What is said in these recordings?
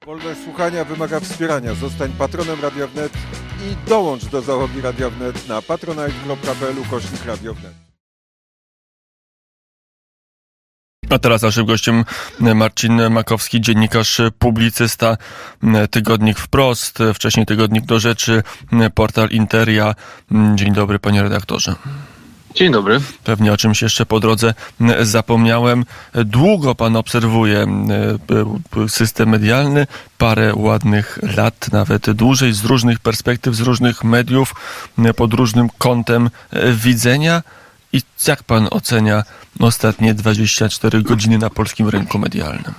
Wolność słuchania wymaga wspierania. Zostań patronem Radia Wnet i dołącz do załogi Radia Wnet na patronite.pl/Radio Wnet. A teraz naszym gościem Marcin Makowski, dziennikarz, publicysta, tygodnik Wprost, wcześniej tygodnik Do Rzeczy, portal Interia. Dzień dobry, panie redaktorze. Dzień dobry. Pewnie o czymś jeszcze po drodze zapomniałem. Długo pan obserwuje system medialny, parę ładnych lat, nawet dłużej, z różnych perspektyw, z różnych mediów, pod różnym kątem widzenia. I jak pan ocenia ostatnie 24 godziny na polskim rynku medialnym?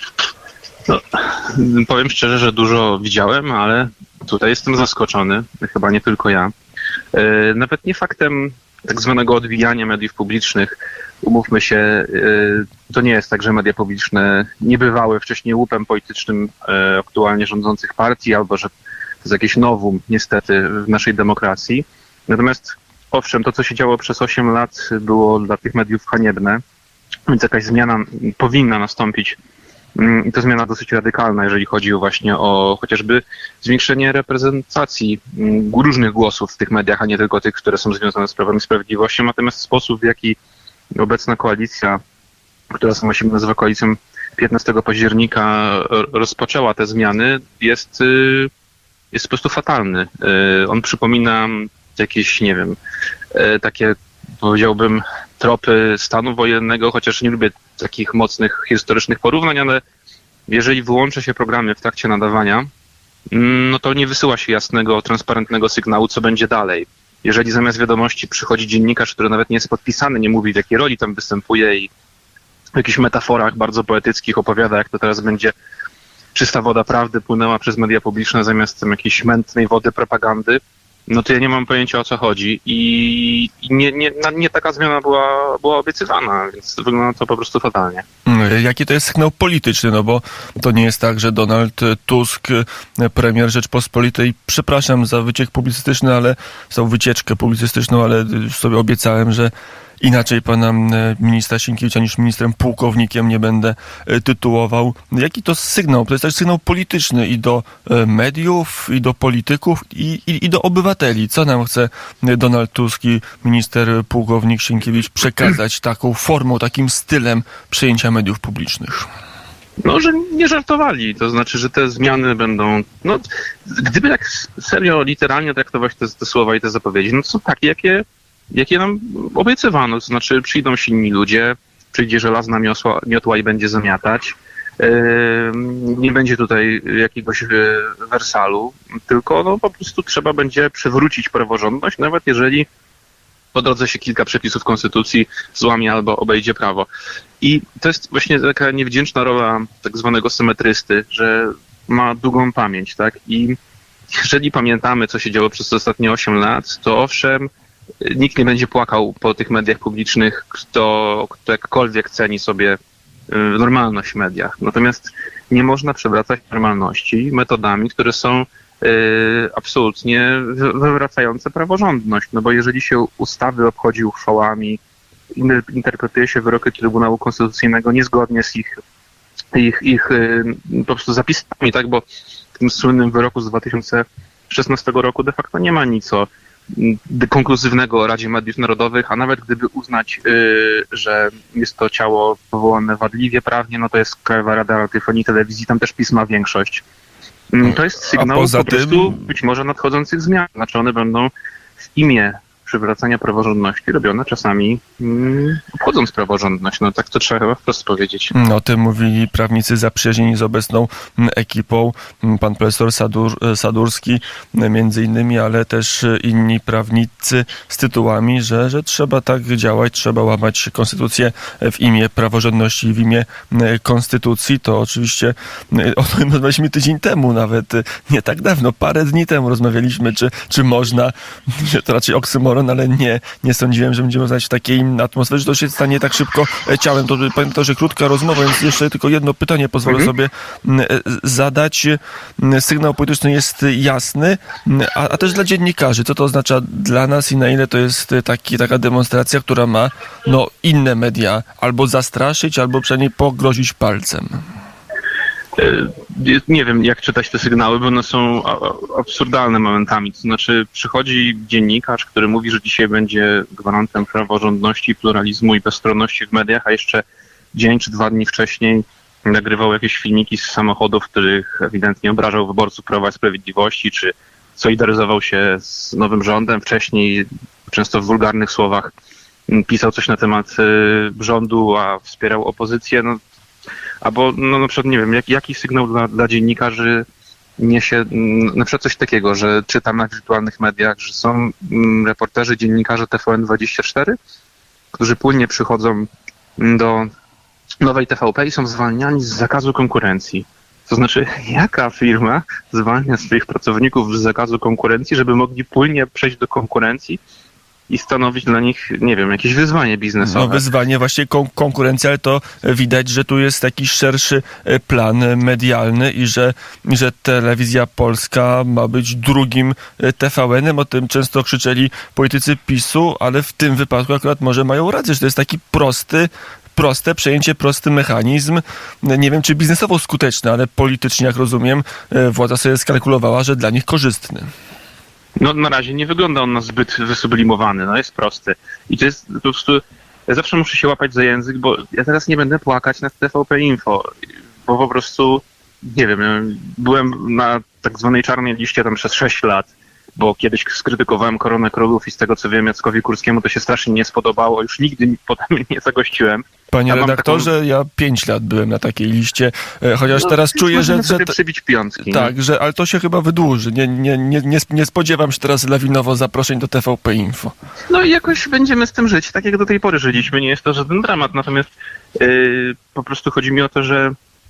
No, powiem szczerze, że dużo widziałem, ale tutaj jestem zaskoczony, chyba nie tylko ja. Nawet nie faktem tak zwanego odwijania mediów publicznych. Umówmy się, to nie jest tak, że media publiczne nie bywały wcześniej łupem politycznym aktualnie rządzących partii, albo że to jest jakieś nowum niestety w naszej demokracji. Natomiast owszem, to co się działo przez 8 lat było dla tych mediów haniebne, więc jakaś zmiana powinna nastąpić. I to zmiana dosyć radykalna, jeżeli chodzi właśnie o chociażby zwiększenie reprezentacji różnych głosów w tych mediach, a nie tylko tych, które są związane z Prawem i Sprawiedliwością. Natomiast sposób, w jaki obecna koalicja, która sama się nazywa koalicją 15 października, rozpoczęła te zmiany, jest po prostu fatalny. On przypomina jakieś, nie wiem, takie, powiedziałbym, tropy stanu wojennego, chociaż nie lubię takich mocnych historycznych porównań, ale jeżeli wyłączy się programy w trakcie nadawania, no to nie wysyła się jasnego, transparentnego sygnału, co będzie dalej. Jeżeli zamiast wiadomości przychodzi dziennikarz, który nawet nie jest podpisany, nie mówi, w jakiej roli tam występuje i w jakichś metaforach bardzo poetyckich opowiada, jak to teraz będzie czysta woda prawdy płynęła przez media publiczne zamiast tam jakiejś mętnej wody propagandy, no to ja nie mam pojęcia, o co chodzi i nie taka zmiana była obiecywana, więc wygląda to po prostu fatalnie. Jaki to jest sygnał polityczny? No bo to nie jest tak, że Donald Tusk, premier Rzeczpospolitej, przepraszam za wyciek publicystyczny, ale za wycieczkę publicystyczną, ale sobie obiecałem, że inaczej pana ministra Sienkiewicza niż ministrem pułkownikiem nie będę tytułował. Jaki to sygnał? To jest też sygnał polityczny i do mediów, i do polityków, i do obywateli. Co nam chce Donald Tusk i minister pułkownik Sienkiewicz przekazać taką formą, takim stylem przejęcia mediów publicznych? No, że nie żartowali. To znaczy, że te zmiany będą... No, gdyby tak serio, literalnie traktować te słowa i te zapowiedzi, no to są takie, jakie nam obiecywano, to znaczy przyjdą silni ludzie, przyjdzie żelazna miotła i będzie zamiatać. Nie będzie tutaj jakiegoś wersalu, tylko no, po prostu trzeba będzie przywrócić praworządność, nawet jeżeli po drodze się kilka przepisów konstytucji złamie albo obejdzie prawo. I to jest właśnie taka niewdzięczna rola tak zwanego symetrysty, że ma długą pamięć, tak? I jeżeli pamiętamy, co się działo przez ostatnie 8 lat, to owszem, nikt nie będzie płakał po tych mediach publicznych, kto jakkolwiek ceni sobie normalność w mediach. Natomiast nie można przywracać normalności metodami, które są absolutnie wywracające praworządność. No bo jeżeli się ustawy obchodzi uchwałami, interpretuje się wyroki Trybunału Konstytucyjnego niezgodnie z ich po prostu zapisami, tak? Bo w tym słynnym wyroku z 2016 roku de facto nie ma nic o konkluzywnego o Radzie Mediów Narodowych, a nawet gdyby uznać, że jest to ciało powołane wadliwie prawnie, no to jest Krajowa Rada Radiofonii i Telewizji, tam też PiS ma większość. To jest sygnał po prostu być może nadchodzących zmian. Znaczy one będą w imię przywracania praworządności robione czasami obchodząc praworządność. No tak to trzeba chyba wprost powiedzieć. O tym mówili prawnicy zaprzyjaźnieni z obecną ekipą. Pan profesor Sadurski między innymi, ale też inni prawnicy z tytułami, że trzeba tak działać, trzeba łamać konstytucję w imię praworządności, w imię konstytucji. To oczywiście o tym rozmawialiśmy tydzień temu, nawet nie tak dawno, parę dni temu rozmawialiśmy, czy można, że to raczej oksymoron, ale nie sądziłem, że będziemy znać w takiej atmosferze, że to się stanie tak szybko ciałem. To pamiętam, że krótka rozmowa, więc jeszcze tylko jedno pytanie pozwolę sobie zadać. Sygnał polityczny jest jasny, a też dla dziennikarzy. Co to oznacza dla nas i na ile to jest taka demonstracja, która ma inne media albo zastraszyć, albo przynajmniej pogrozić palcem? Nie wiem, jak czytać te sygnały, bo one są absurdalne momentami. To znaczy, przychodzi dziennikarz, który mówi, że dzisiaj będzie gwarantem praworządności, pluralizmu i bezstronności w mediach, a jeszcze dzień czy 2 dni wcześniej nagrywał jakieś filmiki z samochodów, w których ewidentnie obrażał wyborców Prawa i Sprawiedliwości, czy solidaryzował się z nowym rządem. Wcześniej, często w wulgarnych słowach, pisał coś na temat rządu, a wspierał opozycję. Albo na przykład, nie wiem, jaki sygnał dla dziennikarzy niesie na przykład coś takiego, że czytam na wirtualnych mediach, że są reporterzy, dziennikarze TVN24, którzy płynnie przychodzą do nowej TVP i są zwalniani z zakazu konkurencji. To znaczy, jaka firma zwalnia swoich pracowników z zakazu konkurencji, żeby mogli płynnie przejść do konkurencji i stanowić dla nich, nie wiem, jakieś wyzwanie biznesowe. No wyzwanie, właśnie konkurencja, ale to widać, że tu jest taki szerszy plan medialny i że Telewizja Polska ma być drugim TVN-em. O tym często krzyczeli politycy PiS-u, ale w tym wypadku akurat może mają rację, że to jest taki proste przejęcie, prosty mechanizm. Nie wiem, czy biznesowo skuteczny, ale politycznie, jak rozumiem, władza sobie skalkulowała, że dla nich korzystny. No na razie nie wygląda on na zbyt wysublimowany, jest prosty. I to jest po prostu, ja zawsze muszę się łapać za język, bo ja teraz nie będę płakać nad TVP Info, bo po prostu, nie wiem, byłem na tak zwanej czarnej liście tam przez 6 lat, bo kiedyś skrytykowałem Koronę Królów i z tego co wiem, Jackowi Kurskiemu to się strasznie nie spodobało, już nigdy potem nie zagościłem. Panie redaktorze, ja 5 lat byłem na takiej liście, chociaż teraz czuję, że przybić piątki. Tak, ale to się chyba wydłuży. Nie spodziewam się teraz lawinowo zaproszeń do TVP Info. No i jakoś będziemy z tym żyć, tak jak do tej pory żyliśmy, nie jest to żaden dramat, natomiast po prostu chodzi mi o to, że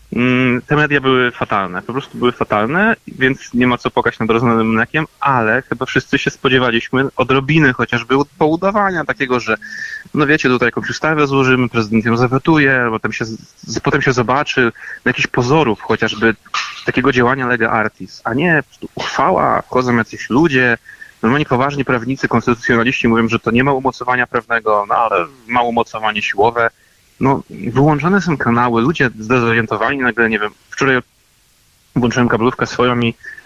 te media były fatalne, po prostu były fatalne, więc nie ma co płakać nad rozlanym mlekiem, ale chyba wszyscy się spodziewaliśmy odrobiny chociażby poudawania takiego, że no wiecie, tutaj jakąś ustawę złożymy, prezydent ją zawetuje, potem się zobaczy, jakichś pozorów chociażby takiego działania lega artis, a nie uchwała, wchodzą jacyś ludzie, normalnie poważni prawnicy, konstytucjonaliści mówią, że to nie ma umocowania prawnego, ale ma umocowanie siłowe. Wyłączone są kanały, ludzie zdezorientowani, nagle, nie wiem, wczoraj włączyłem kablówkę swoją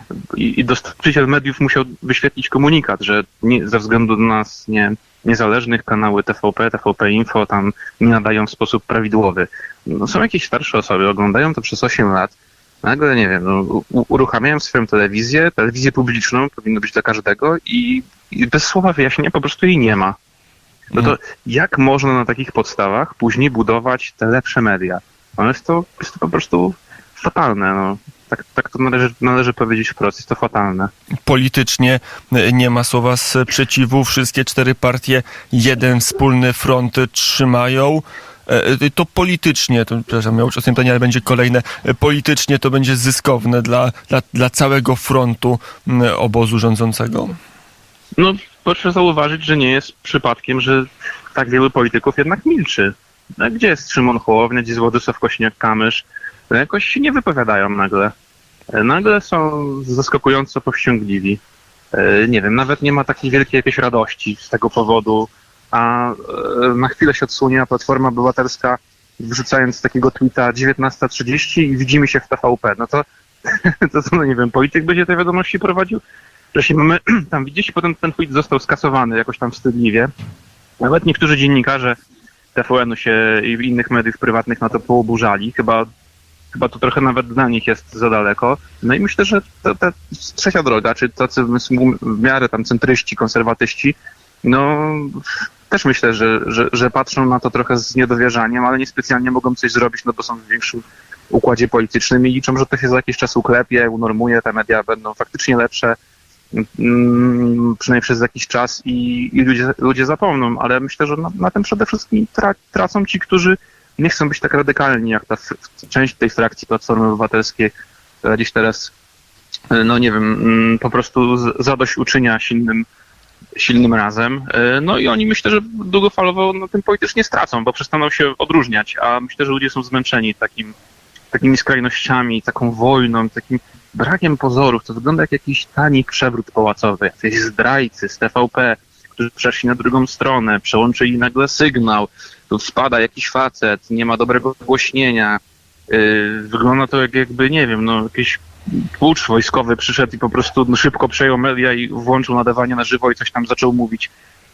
i dostarczyciel mediów musiał wyświetlić komunikat, że ze względu na nas niezależnych kanały TVP Info tam nie nadają w sposób prawidłowy. Są jakieś starsze osoby, oglądają to przez 8 lat, nagle, nie wiem, uruchamiają swoją telewizję publiczną, powinno być dla każdego i bez słowa wyjaśnienia po prostu jej nie ma. No to jak można na takich podstawach później budować te lepsze media? Jest to po prostu fatalne. Tak to należy powiedzieć wprost, jest to fatalne. Politycznie nie ma słowa sprzeciwu, wszystkie 4 partie jeden wspólny front trzymają. To politycznie, przepraszam, miał ostatnie pytanie, ale będzie kolejne, politycznie to będzie zyskowne dla całego frontu obozu rządzącego? Proszę zauważyć, że nie jest przypadkiem, że tak wielu polityków jednak milczy. Gdzie jest Szymon Hołownia, gdzie jest Władysław Kosiniak-Kamysz? Jakoś się nie wypowiadają nagle. Nagle są zaskakująco powściągliwi. Nie wiem, nawet nie ma takiej wielkiej jakiejś radości z tego powodu, a na chwilę się odsunie Platforma Obywatelska, wrzucając takiego tweeta 19:30 i widzimy się w TVP. To nie wiem, polityk będzie te wiadomości prowadził? Wcześniej mamy tam widzieć i potem ten tweet został skasowany jakoś tam wstydliwie. Nawet niektórzy dziennikarze TVN-u się i innych mediów prywatnych na to pooburzali. Chyba to trochę nawet dla nich jest za daleko. I myślę, że ta trzecia droga, czy tacy w miarę tam centryści, konserwatyści, też myślę, że patrzą na to trochę z niedowierzaniem, ale niespecjalnie mogą coś zrobić, bo są w większym układzie politycznym i liczą, że to się za jakiś czas uklepie, unormuje, te media będą faktycznie lepsze, przynajmniej przez jakiś czas i ludzie zapomną, ale myślę, że na tym przede wszystkim tracą ci, którzy nie chcą być tak radykalni, jak ta część tej frakcji Platformy Obywatelskiej, która gdzieś teraz, nie wiem, po prostu zadośćuczynia silnym razem. I oni myślę, że długofalowo na tym politycznie stracą, bo przestaną się odróżniać, a myślę, że ludzie są zmęczeni takimi skrajnościami, taką wojną, takim brakiem pozorów. To wygląda jak jakiś tani przewrót pałacowy, jacyś zdrajcy z TVP, którzy przeszli na drugą stronę, przełączyli nagle sygnał, tu spada jakiś facet, nie ma dobrego głośnienia, Wygląda to jakby, nie wiem, no jakiś pucz wojskowy przyszedł i po prostu szybko przejął media i włączył nadawanie na żywo i coś tam zaczął mówić.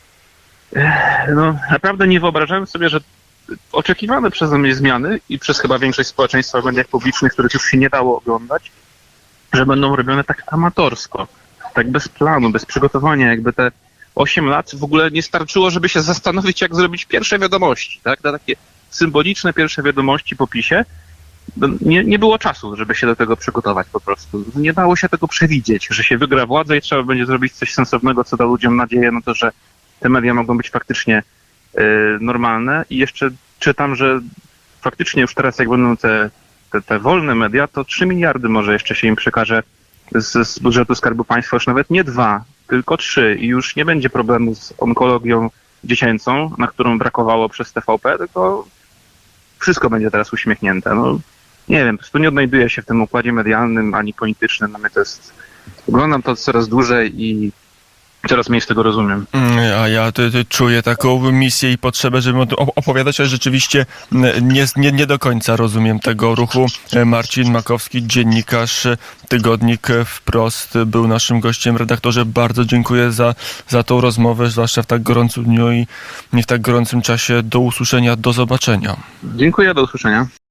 No naprawdę nie wyobrażałem sobie, że oczekiwane przeze mnie zmiany i przez chyba większość społeczeństwa w mediach publicznych, których już się nie dało oglądać, że będą robione tak amatorsko, tak bez planu, bez przygotowania, jakby te 8 lat w ogóle nie starczyło, żeby się zastanowić, jak zrobić pierwsze wiadomości, tak? Na takie symboliczne pierwsze wiadomości po PiS-ie. Nie było czasu, żeby się do tego przygotować po prostu. Nie dało się tego przewidzieć, że się wygra władzę i trzeba będzie zrobić coś sensownego, co da ludziom nadzieję na to, że te media mogą być faktycznie normalne. I jeszcze czytam, że faktycznie już teraz jak będą te wolne media, to 3 miliardy może jeszcze się im przekaże z budżetu Skarbu Państwa, już nawet nie 2, tylko 3 i już nie będzie problemu z onkologią dziecięcą, na którą brakowało przez TVP, tylko wszystko będzie teraz uśmiechnięte. No, nie wiem, po prostu nie odnajduję się w tym układzie medialnym ani politycznym. Na mnie to jest... Oglądam to coraz dłużej i coraz mniej z tego rozumiem. A ja czuję taką misję i potrzebę, żeby o tym opowiadać, ale rzeczywiście nie do końca rozumiem tego ruchu. Marcin Makowski, dziennikarz, tygodnik Wprost, był naszym gościem. Redaktorze, bardzo dziękuję za tą rozmowę, zwłaszcza w tak gorącym dniu i w tak gorącym czasie. Do usłyszenia, do zobaczenia. Dziękuję, do usłyszenia.